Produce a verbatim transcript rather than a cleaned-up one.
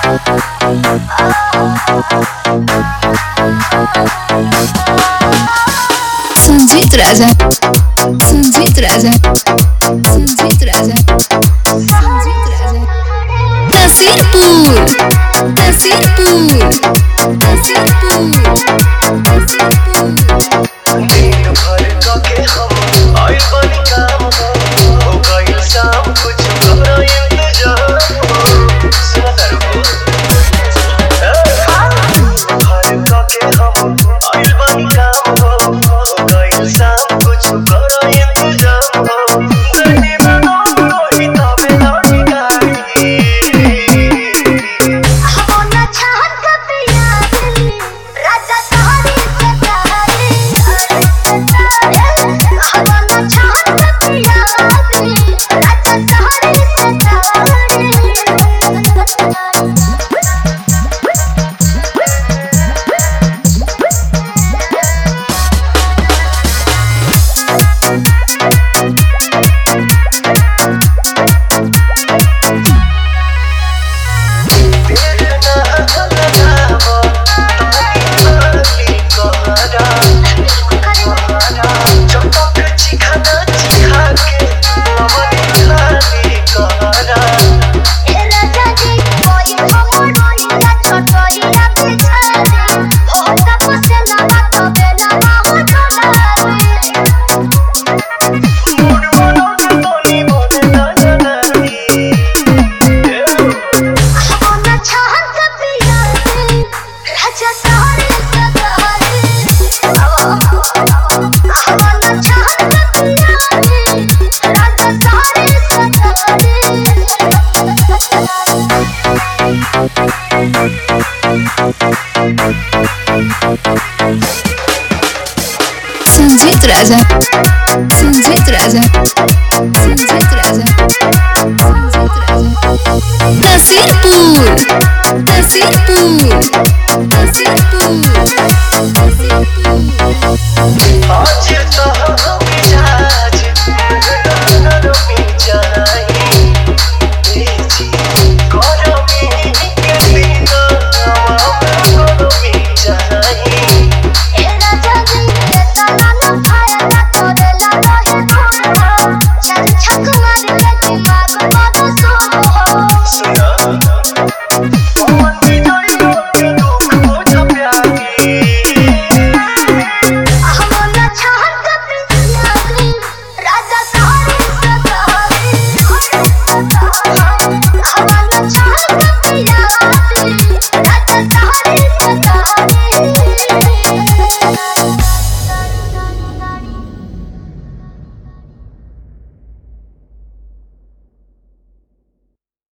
संजीत राजा संजीत राजा संजीत राजा संजीत राजा तहसीलपुर तहसीलपुर तहसीलपुर तहसीलपुर दिन भर के हम आइल बानी काम हो हो गइल शाम कुछ करो इंतजाम हो सुना तारू भर के हम आइल बानी काम हो हो गइल शाम कुछ करो इंतजाम हो गड्डी में रोही तबे लौटी गाड़ी होना चाहत का पिया राजा तोहरी सतारे होना चाहत का पिया राजा तोहरी संजीत राजा संजीत राजा